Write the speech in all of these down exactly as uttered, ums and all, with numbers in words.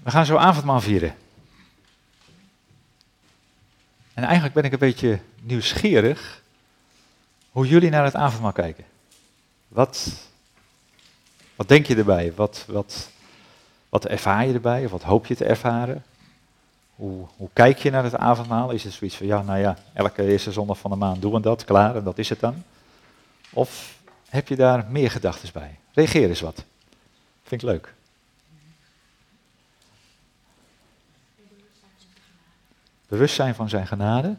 We gaan zo avondmaal vieren. En eigenlijk ben ik een beetje nieuwsgierig hoe jullie naar het avondmaal kijken. Wat, wat denk je erbij? Wat, wat, wat ervaar je erbij? Of wat hoop je te ervaren? Hoe, hoe kijk je naar het avondmaal? Is het zoiets van, ja, nou ja, elke eerste zondag van de maand doen we dat, klaar, en dat is het dan? Of heb je daar meer gedachten bij? Reageer eens wat. Vind ik leuk. Bewustzijn van zijn genade.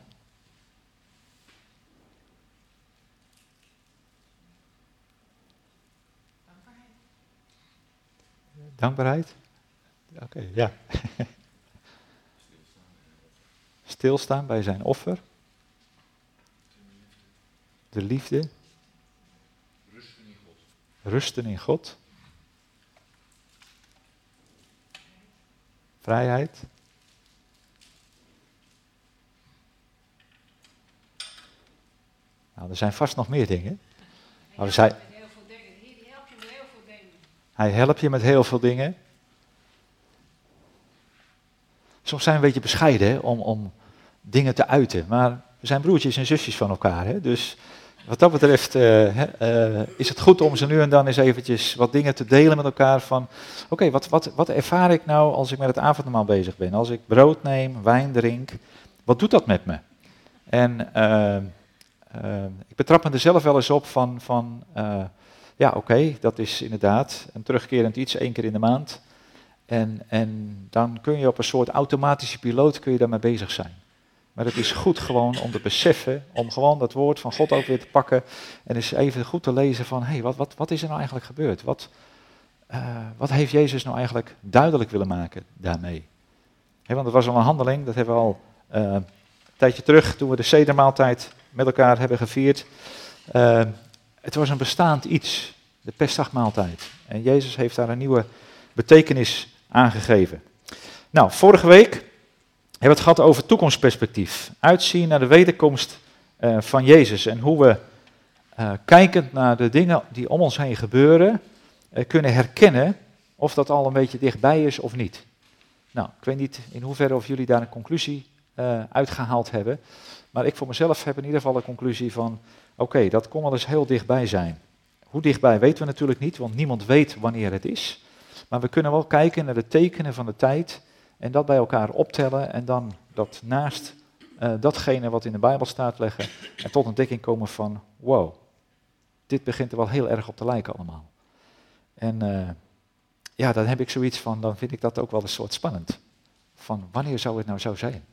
Dankbaarheid. Oké, okay, ja. Stilstaan bij zijn offer. De liefde. Rusten in God. Rusten in God. Vrijheid. Nou, er zijn vast nog meer dingen. Maar we zijn... Heel veel dingen. Hier helpt je met heel veel dingen. Hij helpt je met heel veel dingen. Soms zijn we een beetje bescheiden hè, om, om dingen te uiten. Maar we zijn broertjes en zusjes van elkaar. Hè? Dus wat dat betreft uh, uh, is het goed om ze nu en dan eens eventjes wat dingen te delen met elkaar. Van oké, okay, wat, wat, wat ervaar ik nou als ik met het avondmaal bezig ben? Als ik brood neem, wijn drink, wat doet dat met me? En uh, uh, ik betrap me er zelf wel eens op van, van uh, ja oké, okay, dat is inderdaad een terugkerend iets, één keer in de maand. En, en dan kun je op een soort automatische piloot kun je daarmee bezig zijn. Maar het is goed gewoon om te beseffen, om gewoon dat woord van God ook weer te pakken en eens even goed te lezen van, hé, hey, wat, wat, wat is er nou eigenlijk gebeurd? Wat, uh, wat heeft Jezus nou eigenlijk duidelijk willen maken daarmee? He, want het was al een handeling, dat hebben we al uh, een tijdje terug, toen we de sedermaaltijd met elkaar hebben gevierd. Uh, het was een bestaand iets, de Pestachmaaltijd. En Jezus heeft daar een nieuwe betekenis aangegeven. Nou, vorige week hebben we het gehad over toekomstperspectief. Uitzien naar de wederkomst uh, van Jezus. En hoe we, uh, kijkend naar de dingen die om ons heen gebeuren, uh, kunnen herkennen of dat al een beetje dichtbij is of niet. Nou, ik weet niet in hoeverre of jullie daar een conclusie uh, uitgehaald hebben. Maar ik voor mezelf heb in ieder geval de conclusie van, oké, okay, dat kon wel eens heel dichtbij zijn. Hoe dichtbij weten we natuurlijk niet, want niemand weet wanneer het is. Maar we kunnen wel kijken naar de tekenen van de tijd en dat bij elkaar optellen en dan dat naast uh, datgene wat in de Bijbel staat leggen en tot ontdekking komen van, wow, dit begint er wel heel erg op te lijken allemaal. En uh, ja, dan heb ik zoiets van, dan vind ik dat ook wel een soort spannend. Van wanneer zou het nou zo zijn?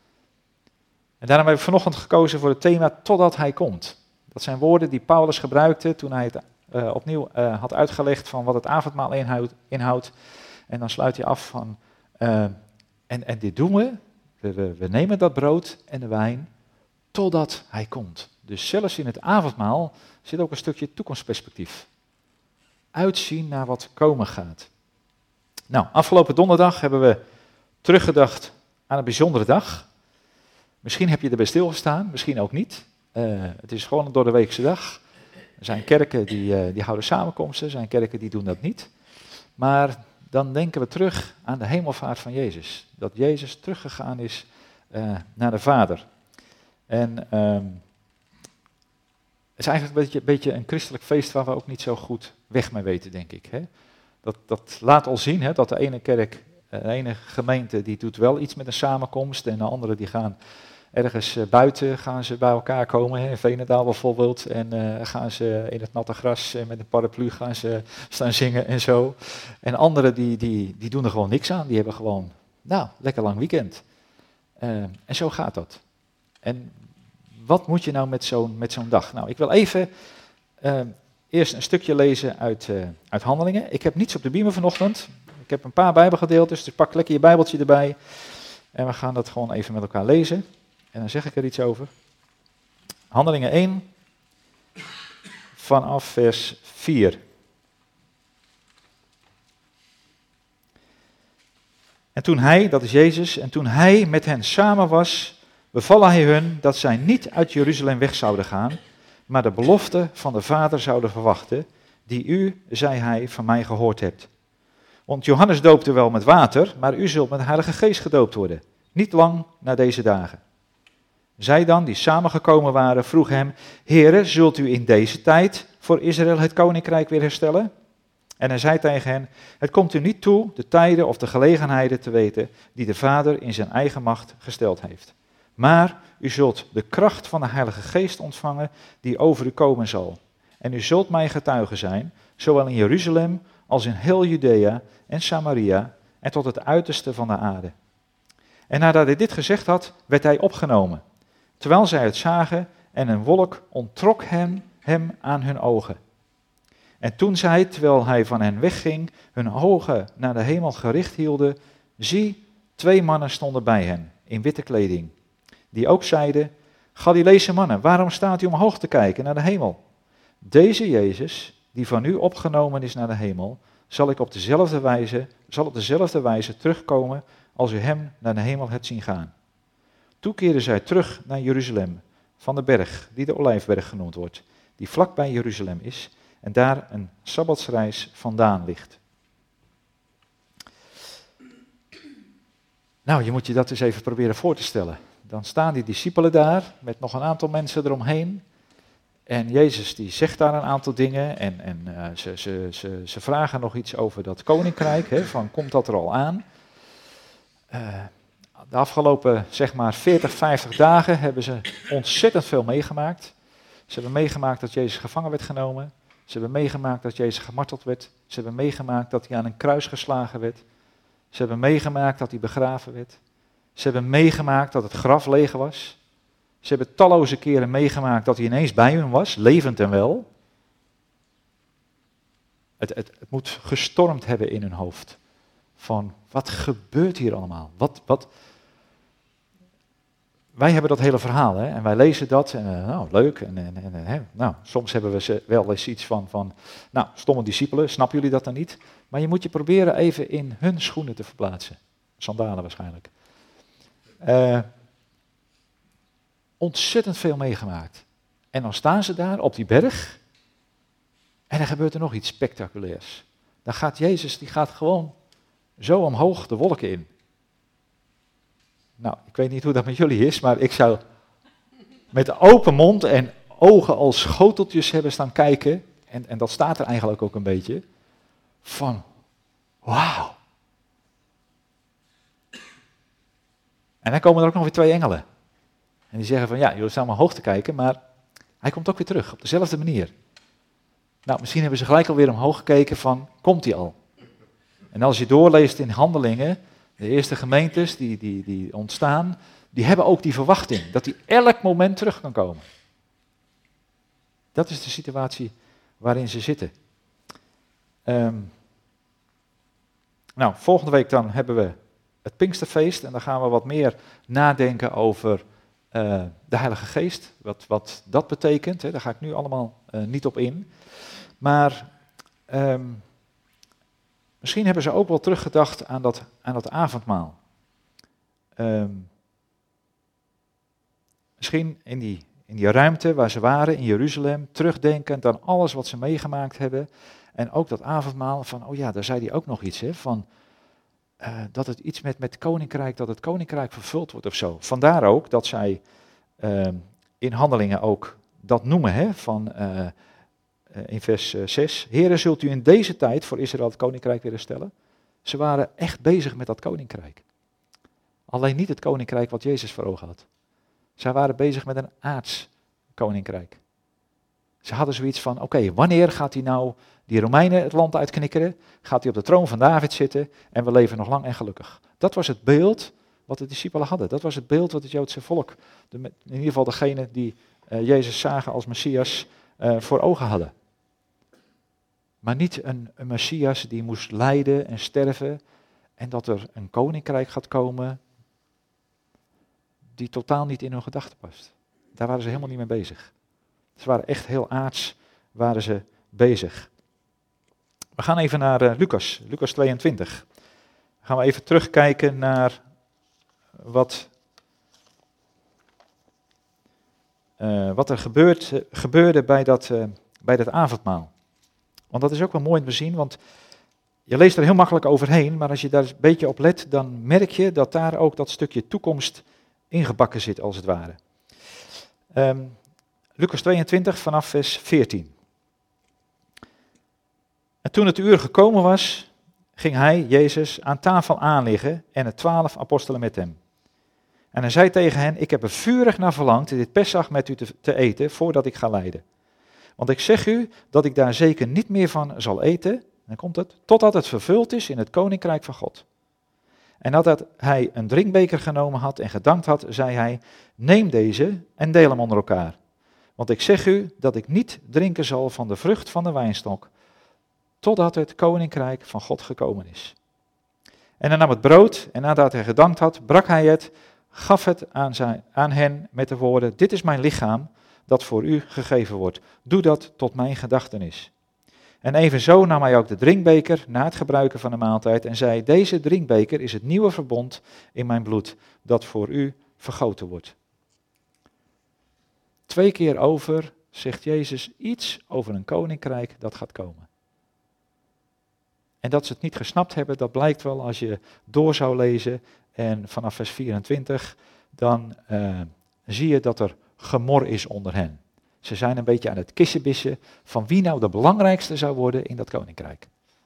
En daarom heb ik vanochtend gekozen voor het thema totdat hij komt. Dat zijn woorden die Paulus gebruikte toen hij het uh, opnieuw uh, had uitgelegd van wat het avondmaal inhoud, inhoudt. En dan sluit hij af van, uh, en, en dit doen we, we, we, we nemen dat brood en de wijn totdat hij komt. Dus zelfs in het avondmaal zit ook een stukje toekomstperspectief. Uitzien naar wat komen gaat. Nou, afgelopen donderdag hebben we teruggedacht aan een bijzondere dag. Misschien heb je erbij stilgestaan, misschien ook niet. Uh, het is gewoon een doordeweekse dag. Er zijn kerken die, uh, die houden samenkomsten, er zijn kerken die doen dat niet. Maar dan denken we terug aan de hemelvaart van Jezus. Dat Jezus teruggegaan is uh, naar de Vader. En um, het is eigenlijk een beetje, beetje een christelijk feest waar we ook niet zo goed weg mee weten, denk ik. Hè? Dat, dat laat al zien hè, dat de ene kerk, de ene gemeente, die doet wel iets met een samenkomst en de andere die gaan ergens uh, buiten gaan ze bij elkaar komen, hè, in Veenendaal bijvoorbeeld, en uh, gaan ze in het natte gras uh, met een paraplu gaan ze staan zingen en zo. En anderen die, die, die doen er gewoon niks aan, die hebben gewoon, nou, lekker lang weekend. Uh, en zo gaat dat. En wat moet je nou met zo'n, met zo'n dag? Nou, ik wil even uh, eerst een stukje lezen uit, uh, uit Handelingen. Ik heb niets op de beamer vanochtend. Ik heb een paar bijbelgedeeltes, dus pak lekker je bijbeltje erbij. En we gaan dat gewoon even met elkaar lezen. En dan zeg ik er iets over. Handelingen één, vanaf vers vier. En toen hij, dat is Jezus, en toen hij met hen samen was, beval hij hun dat zij niet uit Jeruzalem weg zouden gaan, maar de belofte van de Vader zouden verwachten, die u, zei hij, van mij gehoord hebt. Want Johannes doopte wel met water, maar u zult met de Heilige Geest gedoopt worden. Niet lang na deze dagen. Zij dan, die samengekomen waren, vroegen hem, Heere, zult u in deze tijd voor Israël het koninkrijk weer herstellen? En hij zei tegen hen, het komt u niet toe de tijden of de gelegenheden te weten die de Vader in zijn eigen macht gesteld heeft. Maar u zult de kracht van de Heilige Geest ontvangen die over u komen zal. En u zult mijn getuige zijn, zowel in Jeruzalem als in heel Judea en Samaria en tot het uiterste van de aarde. En nadat hij dit gezegd had, werd hij opgenomen, terwijl zij het zagen en een wolk onttrok hem, hem aan hun ogen. En toen zij, terwijl hij van hen wegging, hun ogen naar de hemel gericht hielden, zie, twee mannen stonden bij hen, in witte kleding, die ook zeiden, Galileese mannen, waarom staat u omhoog te kijken naar de hemel? Deze Jezus, die van u opgenomen is naar de hemel, zal ik op dezelfde wijze, zal op dezelfde wijze terugkomen als u hem naar de hemel hebt zien gaan. Toen keerden zij terug naar Jeruzalem, van de berg, die de Olijfberg genoemd wordt, die vlakbij Jeruzalem is, en daar een sabbatsreis vandaan ligt. Nou, je moet je dat eens even proberen voor te stellen. Dan staan die discipelen daar, met nog een aantal mensen eromheen. En Jezus die zegt daar een aantal dingen en, en uh, ze, ze, ze, ze vragen nog iets over dat koninkrijk, hè, van komt dat er al aan? Uh, de afgelopen zeg maar veertig, vijftig dagen hebben ze ontzettend veel meegemaakt. Ze hebben meegemaakt dat Jezus gevangen werd genomen. Ze hebben meegemaakt dat Jezus gemarteld werd. Ze hebben meegemaakt dat hij aan een kruis geslagen werd. Ze hebben meegemaakt dat hij begraven werd. Ze hebben meegemaakt dat het graf leeg was. Ze hebben talloze keren meegemaakt dat hij ineens bij hun was, levend en wel. Het, het, het moet gestormd hebben in hun hoofd. Van, wat gebeurt hier allemaal? Wat, wat... Wij hebben dat hele verhaal, hè, en wij lezen dat, en uh, nou, leuk. En, en, en, hè, nou, soms hebben we ze wel eens iets van, van, nou, stomme discipelen, snappen jullie dat dan niet? Maar je moet je proberen even in hun schoenen te verplaatsen. Sandalen waarschijnlijk. Uh, ontzettend veel meegemaakt. En dan staan ze daar op die berg, en dan gebeurt er nog iets spectaculairs. Dan gaat Jezus, die gaat gewoon zo omhoog de wolken in. Nou, ik weet niet hoe dat met jullie is, maar ik zou met open mond en ogen als schoteltjes hebben staan kijken, en, en dat staat er eigenlijk ook een beetje, van wauw. En dan komen er ook nog weer twee engelen. En die zeggen van ja, jullie staan maar hoog te kijken, maar hij komt ook weer terug, op dezelfde manier. Nou, misschien hebben ze gelijk alweer omhoog gekeken van, komt hij al? En als je doorleest in Handelingen, de eerste gemeentes die, die, die ontstaan, die hebben ook die verwachting, dat hij elk moment terug kan komen. Dat is de situatie waarin ze zitten. Um, nou, volgende week dan hebben we het Pinksterfeest en dan gaan we wat meer nadenken over uh, de Heilige Geest, wat, wat dat betekent. Hè. Daar ga ik nu allemaal uh, niet op in. Maar um, misschien hebben ze ook wel teruggedacht aan dat, aan dat avondmaal. Um, misschien in die, in die ruimte waar ze waren, in Jeruzalem, terugdenkend aan alles wat ze meegemaakt hebben. En ook dat avondmaal van, oh ja, daar zei hij ook nog iets, hè, van uh, dat het iets met, met het koninkrijk, dat het koninkrijk vervuld wordt of zo. Vandaar ook dat zij uh, in Handelingen ook dat noemen, hè, van uh, uh, in vers uh, zes. Heren, zult u in deze tijd voor Israël het koninkrijk weer herstellen? Ze waren echt bezig met dat koninkrijk. Alleen niet het koninkrijk wat Jezus voor ogen had. Zij waren bezig met een aards koninkrijk. Ze hadden zoiets van, oké, okay, wanneer gaat hij nou die Romeinen het land uitknikkeren? Gaat hij op de troon van David zitten en we leven nog lang en gelukkig? Dat was het beeld wat de discipelen hadden. Dat was het beeld wat het Joodse volk, de, in ieder geval degene die uh, Jezus zagen als Messias, uh, voor ogen hadden. Maar niet een, een Messias die moest lijden en sterven en dat er een koninkrijk gaat komen die totaal niet in hun gedachten past. Daar waren ze helemaal niet mee bezig. Ze waren echt heel aards, waren ze bezig. We gaan even naar uh, Lucas, Lucas tweeëntwintig. Dan gaan we even terugkijken naar wat, uh, wat er gebeurt, uh, gebeurde bij dat, uh, bij dat avondmaal. Want dat is ook wel mooi om te zien, want je leest er heel makkelijk overheen, maar als je daar een beetje op let, dan merk je dat daar ook dat stukje toekomst ingebakken zit, als het ware. Um, Lucas tweeëntwintig vanaf vers veertien. En toen het uur gekomen was, ging hij, Jezus, aan tafel aanliggen en de twaalf apostelen met hem. En hij zei tegen hen, ik heb er vurig naar verlangd dit Pesach met u te, te eten, voordat ik ga lijden. Want ik zeg u dat ik daar zeker niet meer van zal eten, dan komt het, totdat het vervuld is in het koninkrijk van God. En nadat hij een drinkbeker genomen had en gedankt had, zei hij, neem deze en deel hem onder elkaar. Want ik zeg u dat ik niet drinken zal van de vrucht van de wijnstok, totdat het koninkrijk van God gekomen is. En hij nam het brood en nadat hij gedankt had, brak hij het, gaf het aan, zijn, aan hen met de woorden, dit is mijn lichaam dat voor u gegeven wordt. Doe dat tot mijn gedachtenis. En evenzo nam hij ook de drinkbeker na het gebruiken van de maaltijd en zei, deze drinkbeker is het nieuwe verbond in mijn bloed, dat voor u vergoten wordt. Twee keer over zegt Jezus iets over een koninkrijk dat gaat komen. En dat ze het niet gesnapt hebben, dat blijkt wel als je door zou lezen en vanaf vers vierentwintig, dan uh, zie je dat er gemor is onder hen. Ze zijn een beetje aan het kissenbissen van wie nou de belangrijkste zou worden in dat koninkrijk.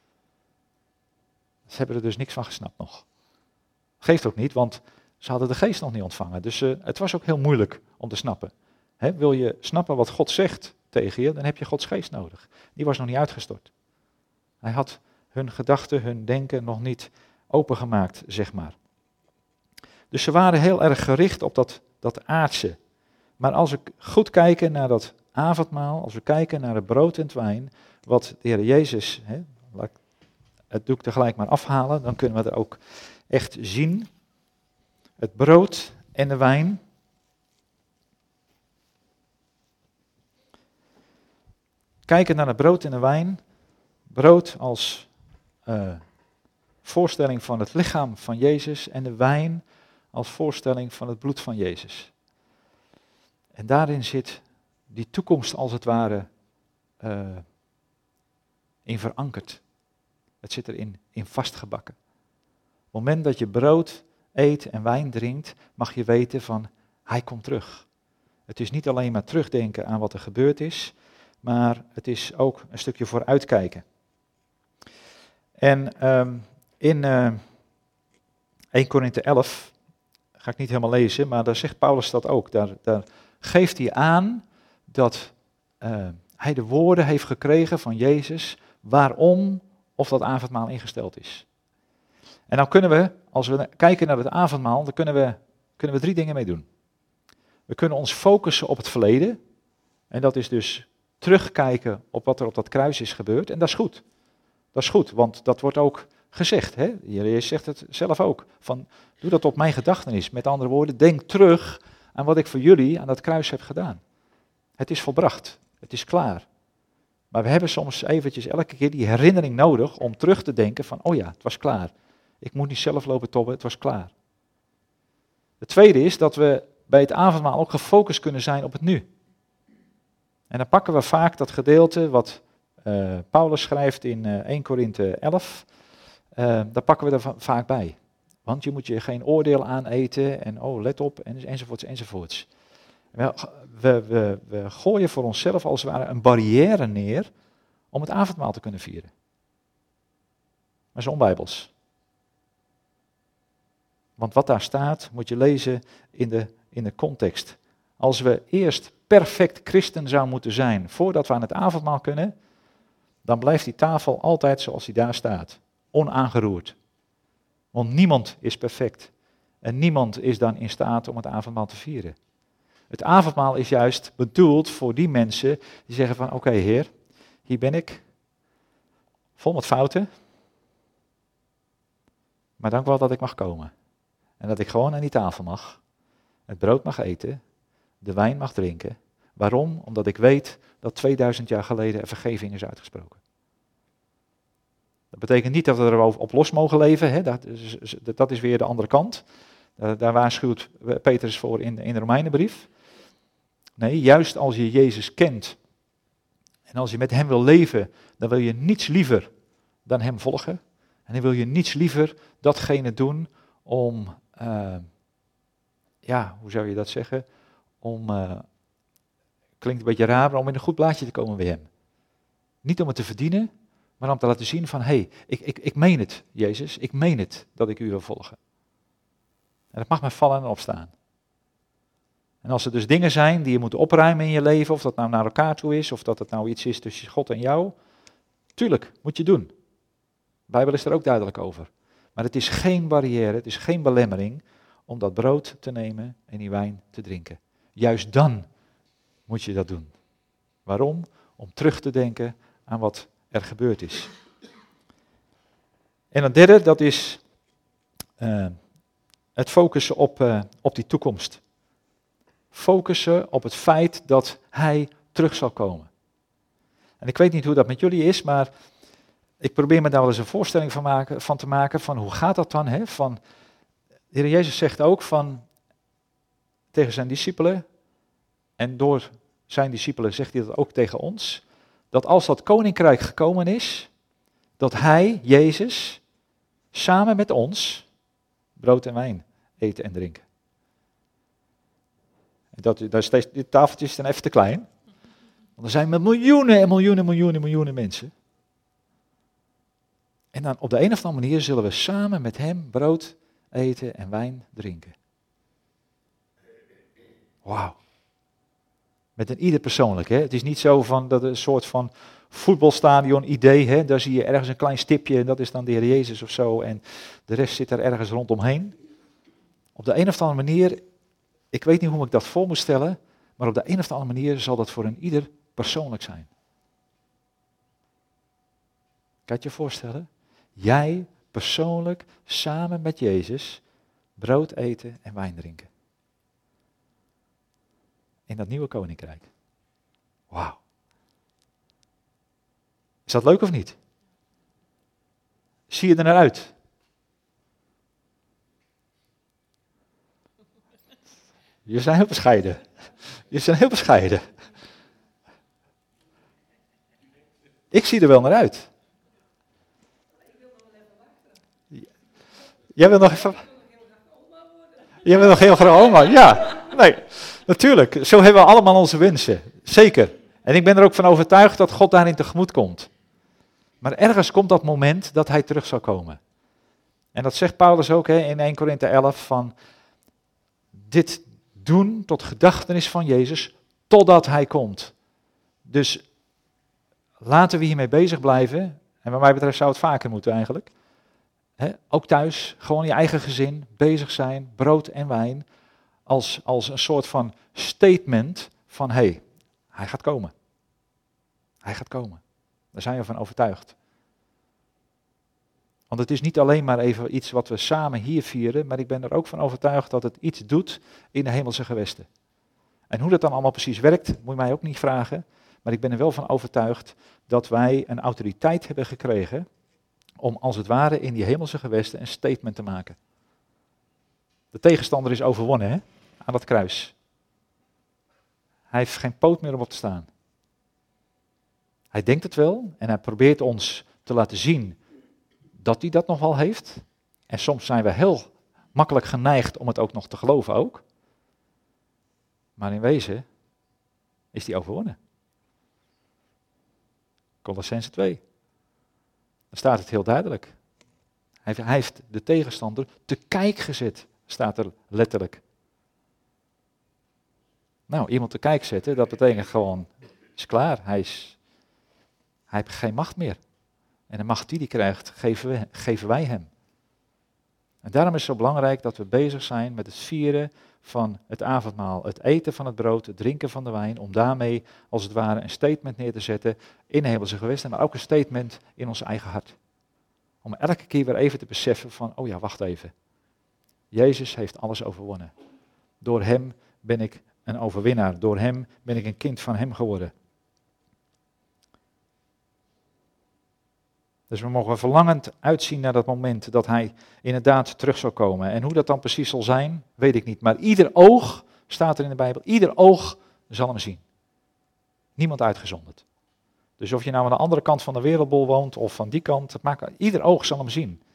Ze hebben er dus niks van gesnapt nog. Geeft ook niet, want ze hadden de geest nog niet ontvangen. Dus uh, het was ook heel moeilijk om te snappen. He, wil je snappen wat God zegt tegen je, dan heb je Gods geest nodig. Die was nog niet uitgestort. Hij had hun gedachten, hun denken nog niet opengemaakt, zeg maar. Dus ze waren heel erg gericht op dat, dat aardse. Maar als we goed kijken naar dat avondmaal, als we kijken naar het brood en het wijn, wat de Heer Jezus, hè, laat ik het doek tegelijk maar afhalen, dan kunnen we er ook echt zien. Het brood en de wijn. Kijken naar het brood en de wijn. Brood als uh, voorstelling van het lichaam van Jezus en de wijn als voorstelling van het bloed van Jezus. En daarin zit die toekomst als het ware uh, in verankerd. Het zit erin in vastgebakken. Op het moment dat je brood eet en wijn drinkt, mag je weten van, hij komt terug. Het is niet alleen maar terugdenken aan wat er gebeurd is, maar het is ook een stukje vooruitkijken. En um, in uh, eerste Korinthe elf, ga ik niet helemaal lezen, maar daar zegt Paulus dat ook. Daar, daar geeft hij aan dat uh, hij de woorden heeft gekregen van Jezus, waarom of dat avondmaal ingesteld is. En dan kunnen we, als we kijken naar het avondmaal, dan kunnen we, kunnen we drie dingen mee doen. We kunnen ons focussen op het verleden, en dat is dus terugkijken op wat er op dat kruis is gebeurd, en dat is goed. Dat is goed, want dat wordt ook gezegd. Hè? Jezus zegt het zelf ook, van doe dat op mijn gedachtenis. Met andere woorden, denk terug aan wat ik voor jullie aan dat kruis heb gedaan. Het is volbracht, het is klaar. Maar we hebben soms eventjes elke keer die herinnering nodig om terug te denken van, oh ja, het was klaar. Ik moet niet zelf lopen tobben, het was klaar. Het tweede is dat we bij het avondmaal ook gefocust kunnen zijn op het nu. En dan pakken we vaak dat gedeelte wat uh, Paulus schrijft in uh, eerste Korinthe elf, uh, daar pakken we er va- vaak bij. Want je moet je geen oordeel aaneten en oh, let op, en, enzovoorts, enzovoorts. We, we, we, we gooien voor onszelf als het ware een barrière neer om het avondmaal te kunnen vieren. Maar zo onbijbels. Want wat daar staat, moet je lezen in de, in de context. Als we eerst perfect christen zouden moeten zijn voordat we aan het avondmaal kunnen, dan blijft die tafel altijd zoals die daar staat. Onaangeroerd. Want niemand is perfect. En niemand is dan in staat om het avondmaal te vieren. Het avondmaal is juist bedoeld voor die mensen die zeggen van, oké okay, Heer, hier ben ik, vol met fouten, maar dank wel dat ik mag komen. En dat ik gewoon aan die tafel mag, het brood mag eten, de wijn mag drinken. Waarom? Omdat ik weet dat tweeduizend jaar geleden er vergeving is uitgesproken. Dat betekent niet dat we er op los mogen leven, hè? Dat, is, dat is weer de andere kant. Daar waarschuwt Petrus voor in, in de Romeinenbrief. Nee, juist als je Jezus kent en als je met hem wil leven, dan wil je niets liever dan hem volgen. dan wil je niets liever datgene doen om, uh, ja, hoe zou je dat zeggen? Om, uh, klinkt een beetje raar, maar om in een goed blaadje te komen bij hem. Niet om het te verdienen, maar om te laten zien van, hé, hey, ik, ik, ik meen het, Jezus, ik meen het dat ik u wil volgen. En dat mag maar vallen en opstaan. En als er dus dingen zijn die je moet opruimen in je leven, of dat nou naar elkaar toe is, of dat het nou iets is tussen God en jou, tuurlijk, moet je doen. De Bijbel is er ook duidelijk over. Maar het is geen barrière, het is geen belemmering om dat brood te nemen en die wijn te drinken. Juist dan moet je dat doen. Waarom? Om terug te denken aan wat er gebeurd is. En het derde, dat is uh, het focussen op, uh, op die toekomst. Focussen op het feit dat hij terug zal komen. En ik weet niet hoe dat met jullie is, maar ik probeer me daar wel eens een voorstelling van, maken, van te maken van hoe gaat dat dan? Hè? Van, de Heer Jezus zegt ook van, tegen zijn discipelen, en door zijn discipelen zegt hij dat ook tegen ons, dat als dat koninkrijk gekomen is, dat hij, Jezus, samen met ons brood en wijn eten en drinken. Dat, dat is steeds, dit tafeltje is dan even te klein. Want er zijn met miljoenen en miljoenen, miljoenen, miljoenen mensen. En dan op de een of andere manier zullen we samen met hem brood eten en wijn drinken. Wauw. Met een ieder persoonlijk. Hè? Het is niet zo van dat een soort van voetbalstadion idee. Hè? Daar zie je ergens een klein stipje en dat is dan de Heer Jezus of zo. En de rest zit er ergens rondomheen. Op de een of andere manier, ik weet niet hoe ik dat voor moet stellen, maar op de een of andere manier zal dat voor een ieder persoonlijk zijn. Kan je het je voorstellen? Jij persoonlijk samen met Jezus brood eten en wijn drinken. In dat nieuwe koninkrijk. Wauw. Is dat leuk of niet? Zie je er naar uit? Je zijn heel bescheiden. Je zijn heel bescheiden. Ik zie er wel naar uit. Jij wil nog even... Jij wil nog heel graag oma, ja. Nee, natuurlijk. Zo hebben we allemaal onze wensen. Zeker. En ik ben er ook van overtuigd dat God daarin tegemoet komt. Maar ergens komt dat moment dat hij terug zal komen. En dat zegt Paulus ook hè, in Eerste Korinthe elf van... Dit doen tot gedachtenis van Jezus totdat hij komt. Dus laten we hiermee bezig blijven. En wat mij betreft zou het vaker moeten eigenlijk. He, ook thuis, gewoon je eigen gezin, bezig zijn, brood en wijn. Als, als een soort van statement van, hé, hey, hij gaat komen. Hij gaat komen. Daar zijn we van overtuigd. Want het is niet alleen maar even iets wat we samen hier vieren, maar ik ben er ook van overtuigd dat het iets doet in de hemelse gewesten. En hoe dat dan allemaal precies werkt, moet je mij ook niet vragen. Maar ik ben er wel van overtuigd dat wij een autoriteit hebben gekregen om als het ware in die hemelse gewesten een statement te maken. De tegenstander is overwonnen, hè, aan dat kruis. Hij heeft geen poot meer om op te staan. Hij denkt het wel en hij probeert ons te laten zien dat hij dat nog wel heeft. En soms zijn we heel makkelijk geneigd om het ook nog te geloven ook. Maar in wezen is hij overwonnen. Colossenzen twee. Daar staat het heel duidelijk. Hij heeft de tegenstander te kijk gezet, staat er letterlijk. Nou, iemand te kijk zetten, dat betekent gewoon, is klaar. Hij, is, hij heeft geen macht meer. En de macht die hij krijgt, geven, we, geven wij hem. En daarom is het zo belangrijk dat we bezig zijn met het vieren van het avondmaal. Het eten van het brood, het drinken van de wijn. Om daarmee, als het ware, een statement neer te zetten in de hemelse gewesten. Maar ook een statement in ons eigen hart. Om elke keer weer even te beseffen van, oh ja, wacht even. Jezus heeft alles overwonnen. Door hem ben ik een overwinnaar. Door hem ben ik een kind van hem geworden. Dus we mogen verlangend uitzien naar dat moment dat hij inderdaad terug zal komen. En hoe dat dan precies zal zijn, weet ik niet. Maar ieder oog, staat er in de Bijbel, ieder oog zal hem zien. Niemand uitgezonderd. Dus of je nou aan de andere kant van de wereldbol woont of van die kant, het maakt, ieder oog zal hem zien.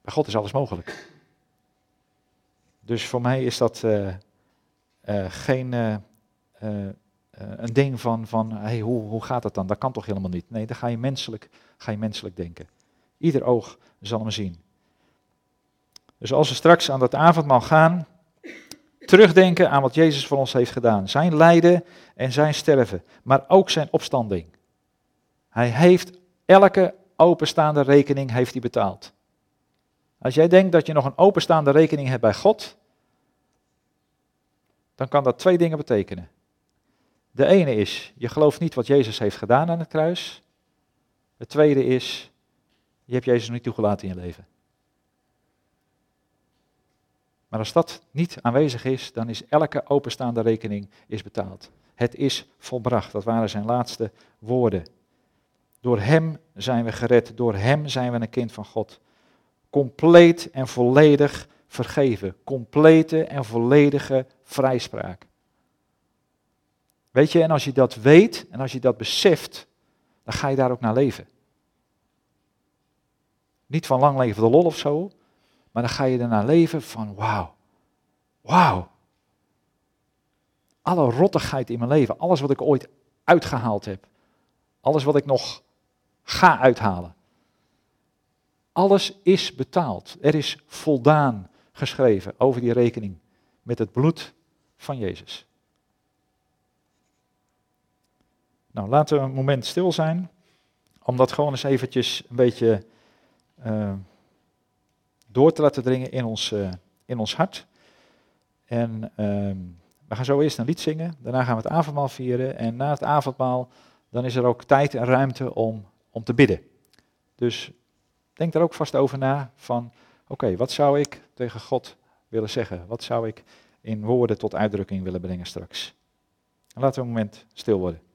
Bij God is alles mogelijk. Dus voor mij is dat uh, uh, geen uh, uh, uh, een ding van, van hey, hoe, hoe gaat dat dan? Dat kan toch helemaal niet? Nee, dan ga je menselijk, ga je menselijk denken. Ieder oog zal hem zien. Dus als we straks aan dat avondmaal gaan, terugdenken aan wat Jezus voor ons heeft gedaan. Zijn lijden en zijn sterven, maar ook zijn opstanding. Hij heeft elke openstaande rekening heeft hij betaald. Als jij denkt dat je nog een openstaande rekening hebt bij God, dan kan dat twee dingen betekenen. De ene is, je gelooft niet wat Jezus heeft gedaan aan het kruis. Het tweede is, je hebt Jezus niet toegelaten in je leven. Maar als dat niet aanwezig is, dan is elke openstaande rekening is betaald. Het is volbracht, dat waren zijn laatste woorden. Door hem zijn we gered, door hem zijn we een kind van God. Compleet en volledig vergeven, complete en volledige vrijspraak. Weet je, en als je dat weet en als je dat beseft, dan ga je daar ook naar leven. Niet van lang leven de lol of zo, maar dan ga je ernaar leven van wauw, wauw. Alle rottigheid in mijn leven, alles wat ik ooit uitgehaald heb, alles wat ik nog ga uithalen. Alles is betaald. Er is voldaan geschreven over die rekening met het bloed van Jezus. Nou, laten we een moment stil zijn, om dat gewoon eens eventjes een beetje uh, door te laten dringen in ons, uh, in ons hart. En uh, we gaan zo eerst een lied zingen, daarna gaan we het avondmaal vieren en na het avondmaal dan is er ook tijd en ruimte om, om te bidden. Dus denk daar ook vast over na van, oké, okay, wat zou ik tegen God willen zeggen? Wat zou ik in woorden tot uitdrukking willen brengen straks? En laten we een moment stil worden.